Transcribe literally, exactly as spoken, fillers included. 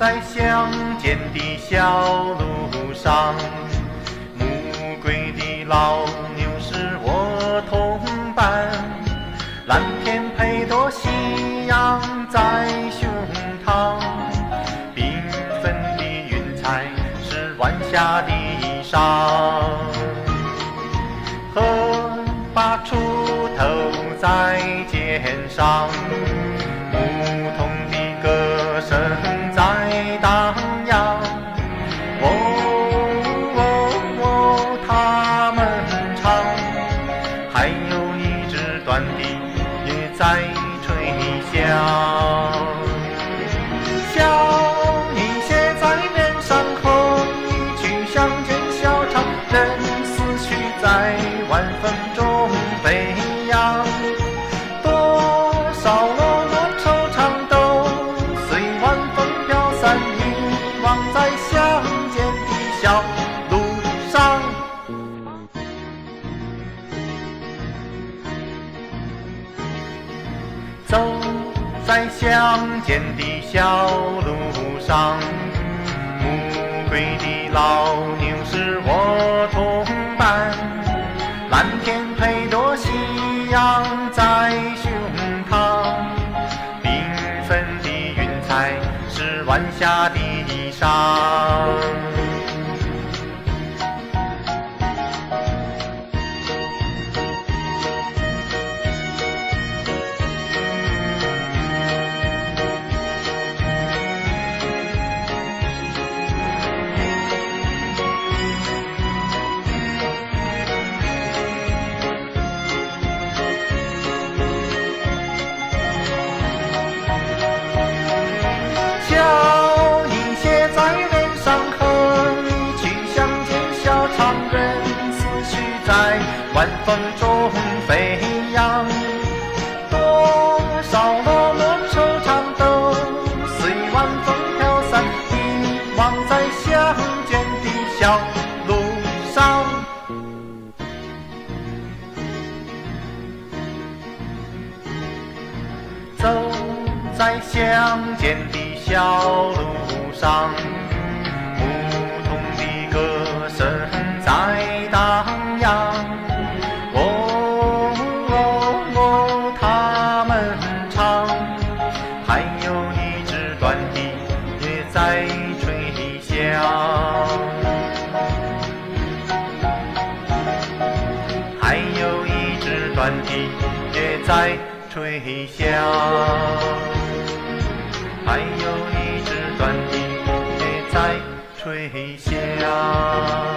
在乡间的小路上，暮归的老牛是我同伴，蓝天配朵夕阳在胸膛，缤纷的云彩是晚霞的衣裳，河马锄头在肩上，牧童的歌声在荡漾，哦哦哦，他们唱，还有一支短笛也在吹响。笑意写在脸上，和一曲乡间小唱，任思绪在晚风中飞扬。多少落落惆怅都随晚风飘散，遗忘在乡间的小路上。走在乡间的小路上，暮归的老牛是我同伴，蓝天配朵夕阳在胸膛，缤纷的云彩是晚霞的衣裳。笑意写在脸上，和一曲乡间小唱，任思绪在晚风中飞扬。多少落落惆怅都随晚风飘散，遗忘在乡间的小路上。走在乡间的小路上，牧童的歌声在荡漾，哦哦哦，他们唱，还有一支短笛也在吹响，还有一支短笛也在吹响，还有一支短笛也在吹响。